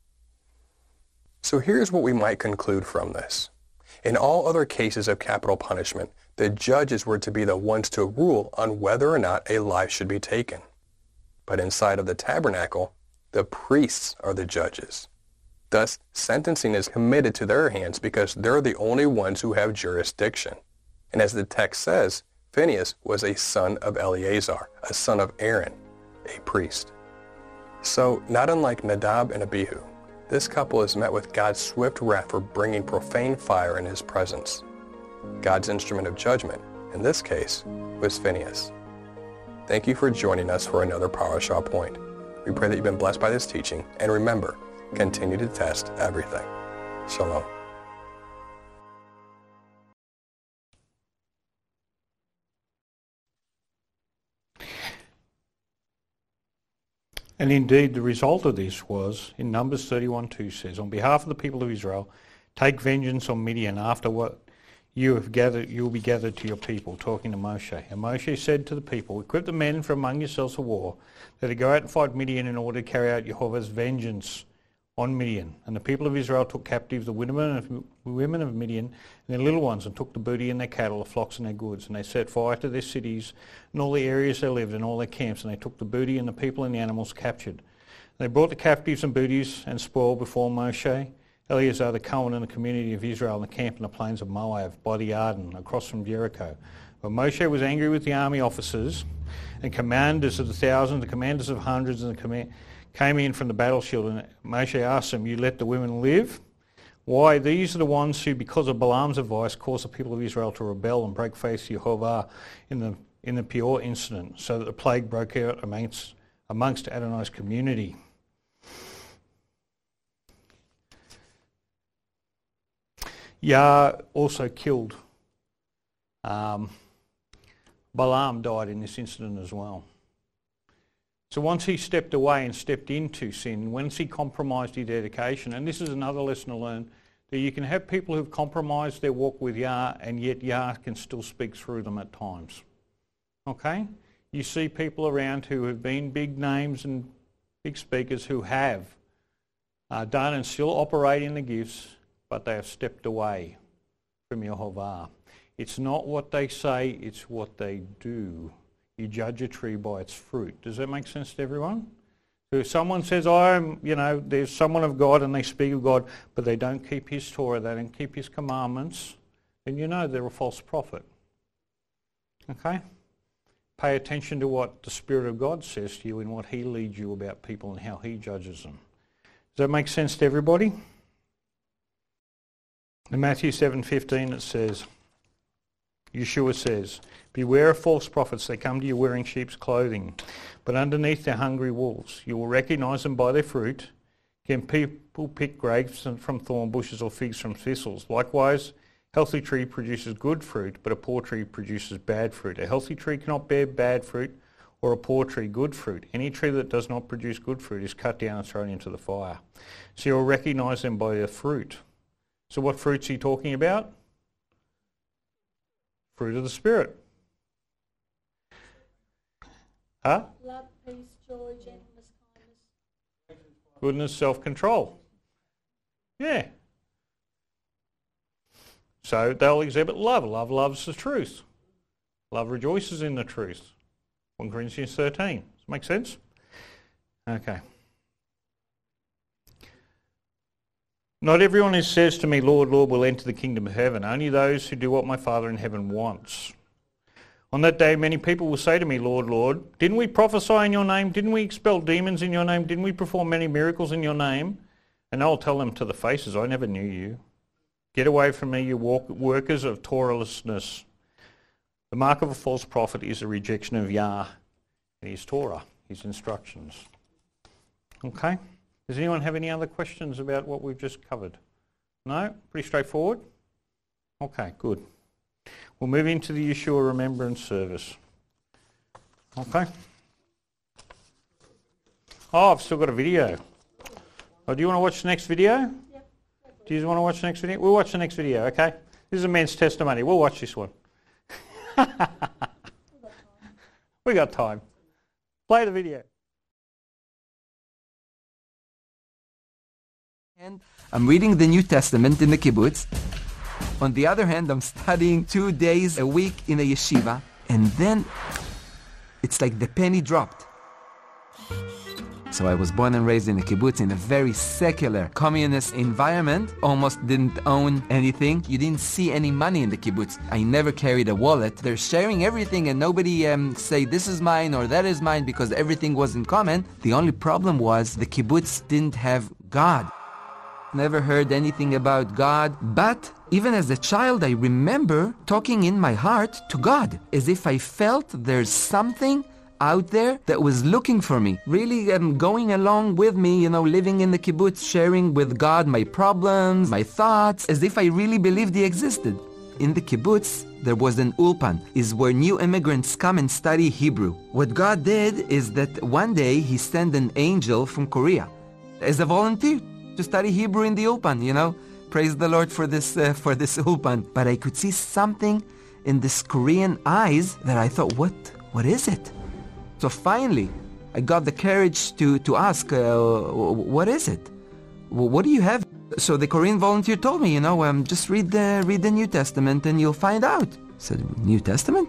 So here's what we might conclude from this. In all other cases of capital punishment, the judges were to be the ones to rule on whether or not a life should be taken. But inside of the tabernacle, the priests are the judges. Thus, sentencing is committed to their hands because they're the only ones who have jurisdiction. And as the text says, Phinehas was a son of Eleazar, a son of Aaron, a priest. So, not unlike Nadab and Abihu, this couple is met with God's swift wrath for bringing profane fire in his presence. God's instrument of judgment, in this case, was Phinehas. Thank you for joining us for another PowerShaw Point. We pray that you've been blessed by this teaching, and remember, continue to test everything. Shalom. And indeed, the result of this was, in Numbers thirty-one two says, on behalf of the people of Israel, take vengeance on Midian after what you have gathered, you will be gathered to your people, talking to Moshe. And Moshe said to the people, equip the men from among yourselves for war, that they go out and fight Midian in order to carry out Jehovah's vengeance on Midian. And the people of Israel took captive the women of, women of Midian and their little ones, and took the booty and their cattle, the flocks and their goods. And they set fire to their cities and all the areas they lived and all their camps. And they took the booty and the people and the animals captured. And they brought the captives and booties and spoil before Moshe, Eleazar the Cohen, and the community of Israel in the camp in the plains of Moab by the Arden, across from Jericho. But Moshe was angry with the army officers and commanders of the thousands, the commanders of hundreds, and the command came in from the battle shield. And Moshe asked them, you let the women live? Why, these are the ones who, because of Balaam's advice, caused the people of Israel to rebel and break faith to Jehovah in the in the Peor incident, so that the plague broke out amongst, amongst Adonai's community. Yah also killed. Um, Balaam died in this incident as well. So once he stepped away and stepped into sin, once he compromised his dedication, and this is another lesson to learn, that you can have people who've compromised their walk with Yah, and yet Yah can still speak through them at times. Okay? You see people around who have been big names and big speakers who have uh, done and still operate in the gifts, but they have stepped away from Yehovah. It's not what they say, it's what they do. You judge a tree by its fruit. Does that make sense to everyone? So if someone says, I'm, you know, there's someone of God and they speak of God, but they don't keep his Torah, they don't keep his commandments, then you know they're a false prophet. Okay? Pay attention to what the Spirit of God says to you and what he leads you about people and how he judges them. Does that make sense to everybody? In Matthew seven fifteen it says, Yeshua says, beware of false prophets. They come to you wearing sheep's clothing, but underneath they're hungry wolves. You will recognize them by their fruit. Can people pick grapes from thorn bushes or figs from thistles? Likewise, a healthy tree produces good fruit, but a poor tree produces bad fruit. A healthy tree cannot bear bad fruit, or a poor tree good fruit. Any tree that does not produce good fruit is cut down and thrown into the fire. So you'll recognize them by their fruit. So what fruit's he talking about? Fruit of the Spirit. Huh? Love, peace, joy, gentleness, kindness. Goodness, self-control. Yeah. So they'll exhibit love. Love loves the truth. Love rejoices in the truth. First Corinthians thirteen. Does that make sense? Okay. Not everyone who says to me, Lord, Lord, will enter the kingdom of heaven. Only those who do what my Father in heaven wants. On that day, many people will say to me, Lord, Lord, didn't we prophesy in your name? Didn't we expel demons in your name? Didn't we perform many miracles in your name? And I'll tell them to the faces, I never knew you. Get away from me, you walk, workers of Torahlessness. The mark of a false prophet is a rejection of Yah and his Torah, his instructions. Okay? Does anyone have any other questions about what we've just covered? No? Pretty straightforward? Okay, good. We'll move into the Yeshua Remembrance Service. Okay? Oh, I've still got a video. Oh, do you want to watch the next video? Yep. Do you want to watch the next video? We'll watch the next video, okay? This is a men's testimony. We'll watch this one. We got time. Play the video. And I'm reading the New Testament in the kibbutz. On the other hand, I'm studying two days a week in a yeshiva. And then it's like the penny dropped. So I was born and raised in a kibbutz in a very secular, communist environment. Almost didn't own anything. You didn't see any money in the kibbutz. I never carried a wallet. They're sharing everything and nobody um, say this is mine or that is mine because everything was in common. The only problem was the kibbutz didn't have God. never heard anything about God. But even as a child, I remember talking in my heart to God, as if I felt there's something out there that was looking for me, really um, going along with me, you know, living in the kibbutz, sharing with God my problems, my thoughts, as if I really believed He existed. In the kibbutz, there was an ulpan, is where new immigrants come and study Hebrew. What God did is that one day He sent an angel from Korea as a volunteer to study Hebrew in the ulpan, you know. Praise the Lord for this uh, for this ulpan. But I could see something in this Korean eyes that I thought, what what is it? So finally, I got the courage to, to ask, uh, what is it? What do you have? So the Korean volunteer told me, you know, um, just read the, read the New Testament and you'll find out. I said, New Testament?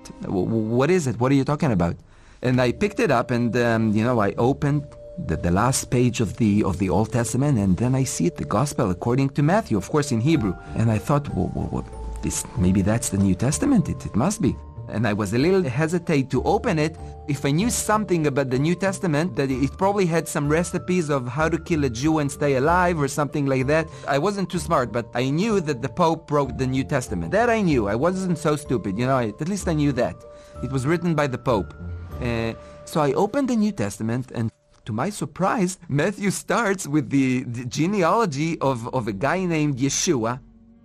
What is it? What are you talking about? And I picked it up and, um, you know, I opened the, the last page of the, of the Old Testament, and then I see it, the Gospel according to Matthew, of course in Hebrew. And I thought, well, well, well this, maybe that's the New Testament. It, it must be. And I was a little hesitant to open it. If I knew something about the New Testament, that it probably had some recipes of how to kill a Jew and stay alive or something like that. I wasn't too smart, but I knew that the Pope wrote the New Testament. That I knew. I wasn't so stupid, you know, I, at least I knew that. It was written by the Pope. Uh, so I opened the New Testament, and to my surprise, Matthew starts with the, the genealogy of, of a guy named Yeshua,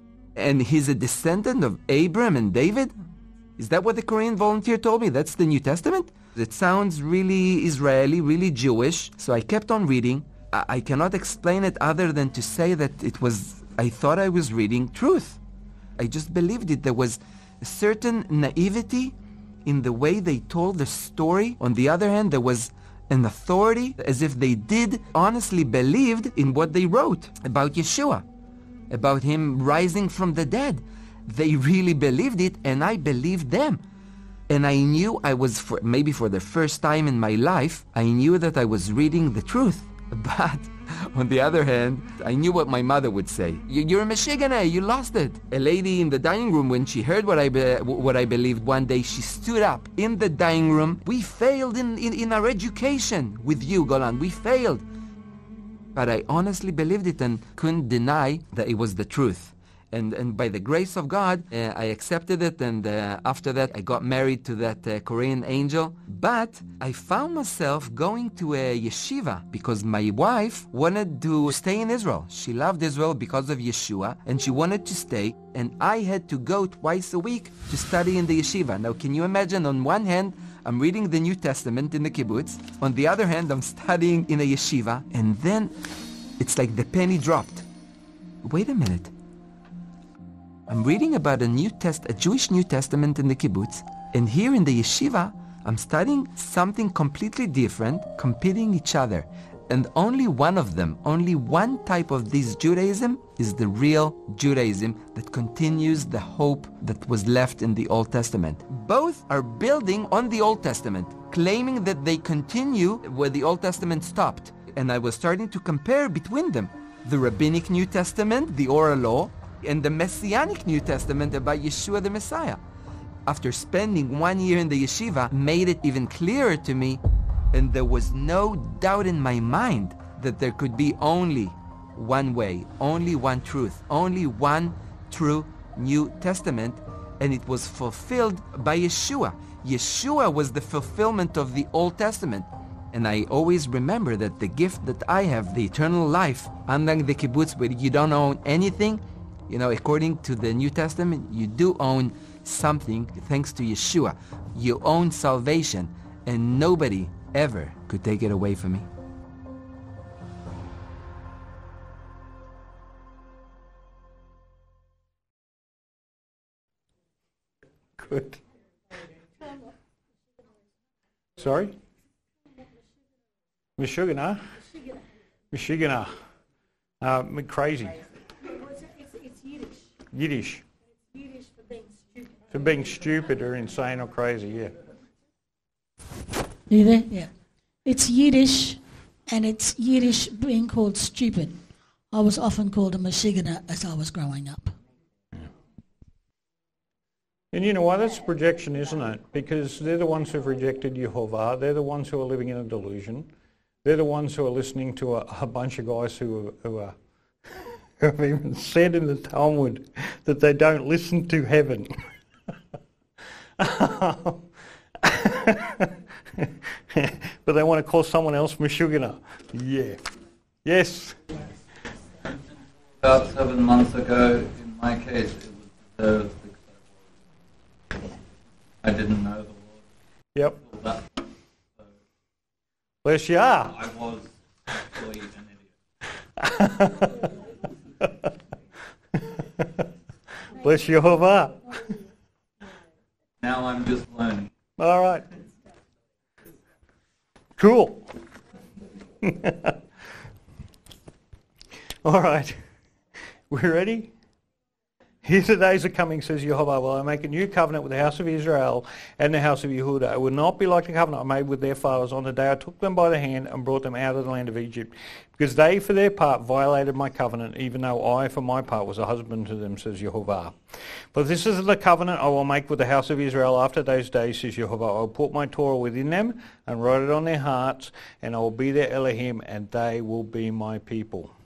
and he's a descendant of Abraham and David. Is that what the Korean volunteer told me? That's the New Testament? It sounds really Israeli, really Jewish. So I kept on reading. I, I cannot explain it other than to say that it was, I thought I was reading truth. I just believed it. There was a certain naivety in the way they told the story. On the other hand, there was an authority, as if they did honestly believed in what they wrote about Yeshua, about Him rising from the dead. They really believed it, and I believed them. And I knew I was, for, maybe for the first time in my life, I knew that I was reading the truth. But on the other hand, I knew what my mother would say. You're a Meshiganah, you lost it. A lady in the dining room, when she heard what I be, what I believed one day, she stood up in the dining room. We failed in, in, in our education with you, Golan. We failed. But I honestly believed it and couldn't deny that it was the truth. And, and by the grace of God, uh, I accepted it, and uh, after that I got married to that uh, Korean angel. But I found myself going to a yeshiva because my wife wanted to stay in Israel. She loved Israel because of Yeshua, and she wanted to stay, and I had to go twice a week to study in the yeshiva. Now, can you imagine, on one hand, I'm reading the New Testament in the kibbutz. On the other hand, I'm studying in a yeshiva, and then it's like the penny dropped. Wait a minute. I'm reading about a New Test, a Jewish New Testament in the kibbutz, and here in the yeshiva, I'm studying something completely different, competing each other. And only one of them, only one type of this Judaism is the real Judaism that continues the hope that was left in the Old Testament. Both are building on the Old Testament, claiming that they continue where the Old Testament stopped. And I was starting to compare between them. The Rabbinic New Testament, the Oral Law, and the Messianic New Testament about Yeshua the Messiah. After spending one year in the yeshiva, made it even clearer to me, and there was no doubt in my mind that there could be only one way, only one truth, only one true New Testament, and it was fulfilled by Yeshua. Yeshua was the fulfillment of the Old Testament. And I always remember that the gift that I have, the eternal life, unlike the kibbutz where you don't own anything, you know, according to the New Testament, you do own something thanks to Yeshua. You own salvation, and nobody ever could take it away from me. Good. Sorry? Meshuggah? Meshuggah. Uh, crazy. Yiddish. Yiddish for being stupid. For being stupid or insane or crazy, yeah. You there? Yeah. It's Yiddish, and it's Yiddish being called stupid. I was often called a Meshiganah as I was growing up. Yeah. And you know why? That's a projection, isn't it? Because they're the ones who've rejected Yehovah. They're the ones who are living in a delusion. They're the ones who are listening to a, a bunch of guys who are, who are have even said in the Talmud that they don't listen to heaven. But they want to call someone else Meshuggah. Yeah. Yes. About seven months ago, in my case, it was deserved because I didn't know the Lord. Yep. All that. So Bless you are. I was actually an idiot. Bless Yehovah. Now I'm just learning. All right. Cool. All right. We're ready? Here the days are coming, says Yehovah, will I make a new covenant with the house of Israel and the house of Yehuda. It will not be like the covenant I made with their fathers on the day I took them by the hand and brought them out of the land of Egypt, because they for their part violated my covenant, even though I for my part was a husband to them, says Yehovah. But this is the covenant I will make with the house of Israel after those days, says Yehovah. I will put my Torah within them and write it on their hearts, and I will be their Elohim, and they will be my people.